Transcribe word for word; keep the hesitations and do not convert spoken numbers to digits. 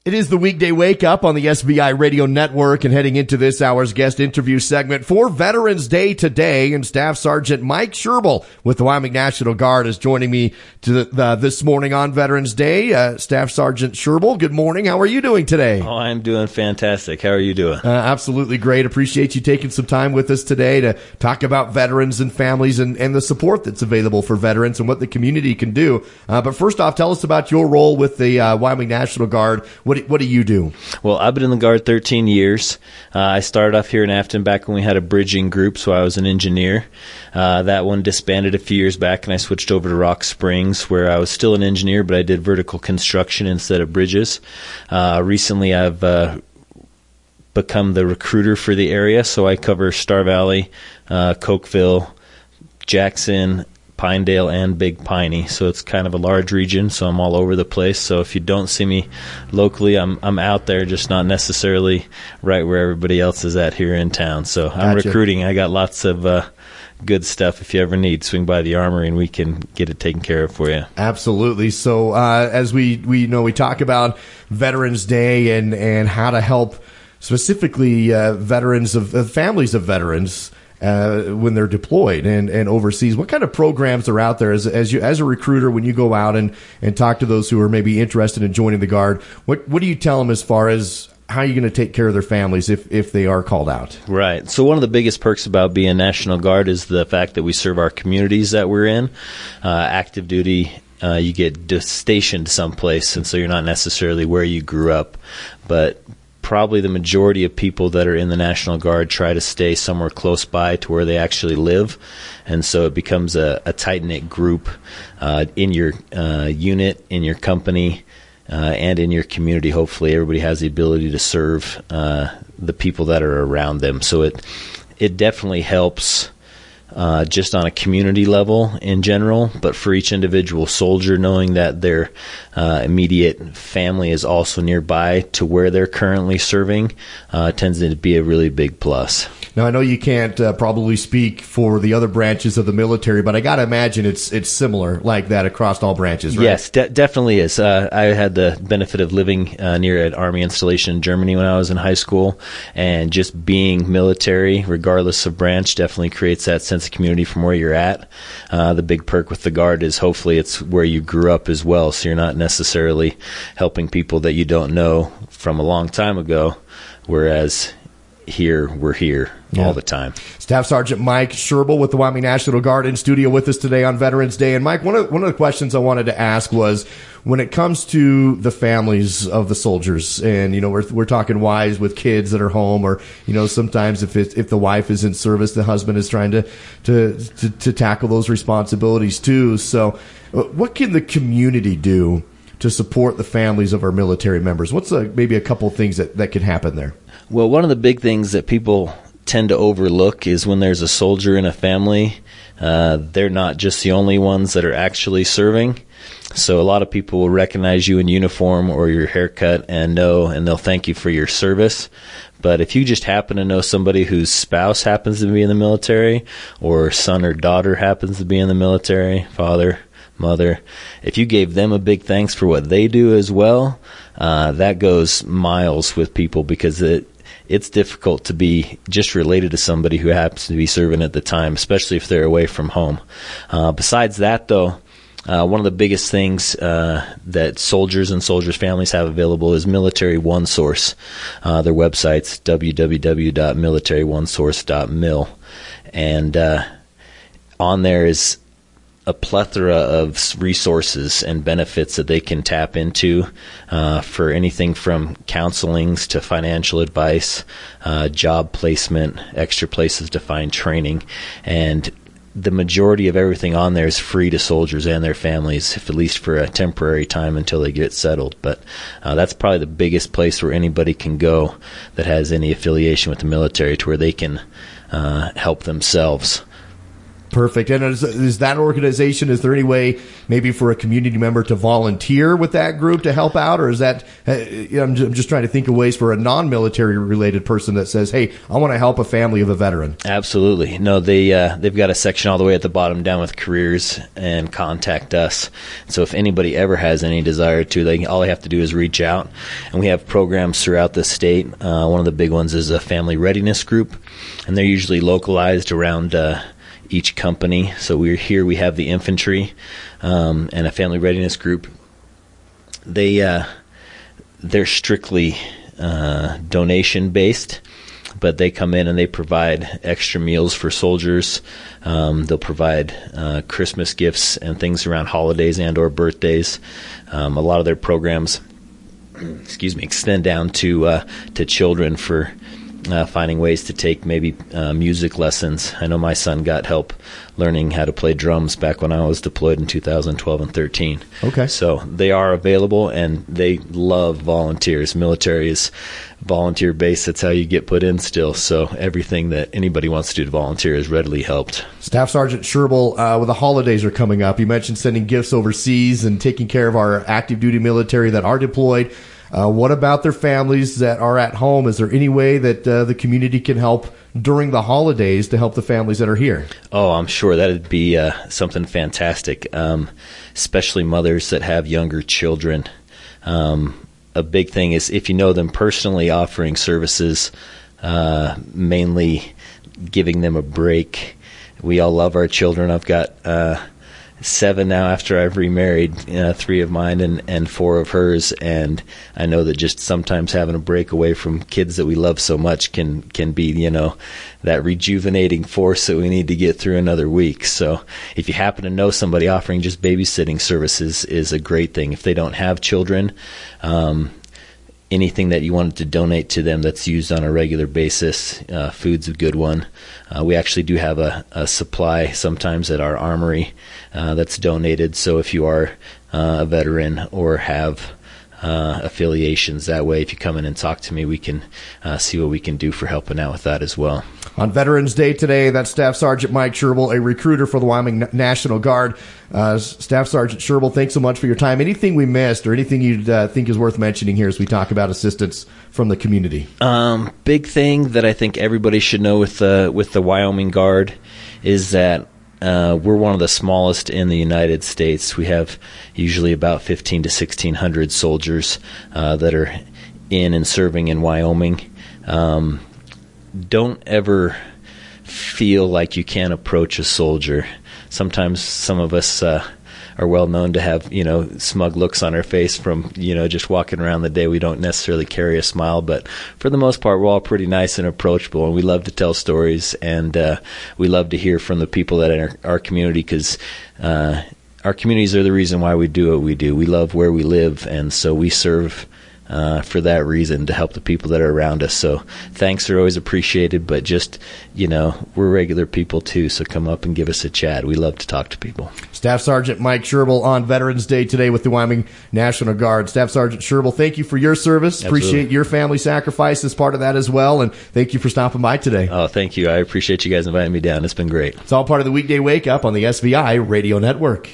It is the weekday wake up on the S B I Radio Network, and heading into this hour's guest interview segment for Veterans Day today, and Staff Sergeant Mike Scherble with the Wyoming National Guard is joining me to the, uh, this morning on Veterans Day. Uh, Staff Sergeant Scherble, good morning. How are you doing today? Oh, I'm doing fantastic. How are you doing? Uh, absolutely great. Appreciate you taking some time with us today to talk about veterans and families and, and the support that's available for veterans and what the community can do. Uh, but first off, tell us about your role with the uh, Wyoming National Guard. What, what do you do? Well, I've been in the Guard thirteen years. Uh, I started off here in Afton back when we had a bridging group, so I was an engineer. Uh, that one disbanded a few years back, and I switched over to Rock Springs, where I was still an engineer, but I did vertical construction instead of bridges. Uh, recently, I've uh, become the recruiter for the area, so I cover Star Valley, uh, Cokeville, Jackson, Pinedale, and Big Piney. So it's kind of a large region, so I'm all over the place. So if you don't see me locally, I'm I'm out there, just not necessarily right where everybody else is at here in town. So I'm Gotcha. recruiting. I got lots of uh, good stuff. If you ever need, swing by the Armory and we can get it taken care of for you. Absolutely. So uh, as we, we know, we talk about Veterans Day and, and how to help specifically uh, veterans of uh, families of veterans Uh, when they're deployed and, and overseas. What kind of programs are out there as as you as a recruiter when you go out and, and talk to those who are maybe interested in joining the Guard? What what do you tell them as far as how you're going to take care of their families if, if they are called out? Right. So one of the biggest perks about being National Guard is the fact that we serve our communities that we're in. Uh, active duty, uh, you get dis- stationed someplace, and so you're not necessarily where you grew up. But probably the majority of people that are in the National Guard try to stay somewhere close by to where they actually live, and so it becomes a, a tight-knit group uh, in your uh, unit, in your company, uh, and in your community. Hopefully everybody has the ability to serve uh, the people that are around them. So it it definitely helps uh, just on a community level in general, but for each individual soldier, knowing that their uh, immediate family is also nearby to where they're currently serving uh, tends to be a really big plus. Now, I know you can't uh, probably speak for the other branches of the military, but I got to imagine it's it's similar like that across all branches, right? Yes, de- definitely is. Uh, I had the benefit of living uh, near an Army installation in Germany when I was in high school, and just being military, regardless of branch, definitely creates that sense of community from where you're at. Uh, the big perk with the Guard is hopefully it's where you grew up as well, so you're not necessarily helping people that you don't know from a long time ago, whereas here we're here yeah. all the time. Staff Sergeant Mike Scherble with the Wyoming National Guard in studio with us today on Veterans Day. And Mike, one of one of the questions I wanted to ask was, when it comes to the families of the soldiers, and you know we're we're talking wives with kids that are home, or you know sometimes if it, if the wife is in service, the husband is trying to to to, to tackle those responsibilities too. So, what can the community do to support the families of our military members? What's a, maybe a couple of things that, that could happen there? Well, one of the big things that people tend to overlook is when there's a soldier in a family, uh, they're not just the only ones that are actually serving. So a lot of people will recognize you in uniform or your haircut and know, and they'll thank you for your service. But if you just happen to know somebody whose spouse happens to be in the military, or son or daughter happens to be in the military, father, mother, if you gave them a big thanks for what they do as well, uh, that goes miles with people, because it it's difficult to be just related to somebody who happens to be serving at the time, especially if they're away from home. Uh, besides that, though, uh, one of the biggest things uh, that soldiers and soldiers' families have available is Military One Source. Uh, their website's w w w dot military one source dot mil, and uh, on there is a plethora of resources and benefits that they can tap into uh, for anything from counselings to financial advice, uh, job placement, extra places to find training. And the majority of everything on there is free to soldiers and their families, if at least for a temporary time until they get settled. But uh, that's probably the biggest place where anybody can go that has any affiliation with the military, to where they can uh, help themselves. Perfect. And is, is that organization, is there any way maybe for a community member to volunteer with that group to help out? Or is that, uh, I'm just trying to think of ways for a non-military related person that says, hey, I want to help a family of a veteran. Absolutely. No, they, uh, they've got a section all the way at the bottom down with careers and contact us. So if anybody ever has any desire to, they all they have to do is reach out. And we have programs throughout the state. Uh, one of the big ones is a family readiness group, and they're usually localized around uh, each company. So we're here, we have the infantry um, and a family readiness group. They, uh, they're strictly uh, donation-based, but they come in and they provide extra meals for soldiers. Um, they'll provide uh, Christmas gifts and things around holidays and or birthdays. Um, a lot of their programs, excuse me, extend down to uh, to children for uh, finding ways to take maybe uh, music lessons. I know my son got help learning how to play drums back when I was deployed in two thousand twelve and thirteen. Okay. So they are available, and they love volunteers. Military is volunteer based. That's how you get put in still. So everything that anybody wants to do to volunteer is readily helped. Staff Sergeant Scherble, uh, well, the holidays are coming up. You mentioned sending gifts overseas and taking care of our active duty military that are deployed. Uh, what about their families that are at home? Is there any way that uh, the community can help during the holidays to help the families that are here? Oh, I'm sure that would be uh, something fantastic, um, especially mothers that have younger children. Um, a big thing is if you know them personally, offering services, uh, mainly giving them a break. We all love our children. I've got uh, seven now after I've remarried, uh, three of mine and, and four of hers, and I know that just sometimes having a break away from kids that we love so much can can be, you know, that rejuvenating force that we need to get through another week. So if you happen to know somebody, offering just babysitting services is a great thing. If they don't have children, um, anything that you wanted to donate to them that's used on a regular basis, uh, food's a good one. Uh, we actually do have a, a supply sometimes at our armory uh, that's donated. So if you are uh, a veteran or have uh, affiliations that way, if you come in and talk to me, we can uh, see what we can do for helping out with that as well. On Veterans Day today, that's Staff Sergeant Mike Scherble, a recruiter for the Wyoming National Guard. Uh, Staff Sergeant Scherble, thanks so much for your time. Anything we missed or anything you uh, think is worth mentioning here as we talk about assistance from the community? Um, big thing that I think everybody should know with the, with the Wyoming Guard is that uh, we're one of the smallest in the United States. We have usually about fifteen to sixteen hundred soldiers uh, that are in and serving in Wyoming. Um, don't ever feel like you can't approach a soldier. Sometimes some of us uh, are well known to have, you know, smug looks on our face from, you know, just walking around the day. We don't necessarily carry a smile, but for the most part, we're all pretty nice and approachable, and we love to tell stories, and uh, we love to hear from the people that are in our, our community, because uh, our communities are the reason why we do what we do. We love where we live, and so we serve Uh, for that reason, to help the people that are around us. So thanks are always appreciated, but just, you know, we're regular people too, so come up and give us a chat. We love to talk to people. Staff Sergeant Mike Scherble on Veterans Day today with the Wyoming National Guard. Staff Sergeant Scherble, thank you for your service. Absolutely. Appreciate your family sacrifice as part of that as well, and thank you for stopping by today. Oh, thank you. I appreciate you guys inviting me down. It's been great. It's all part of the Weekday Wake Up on the S V I Radio Network.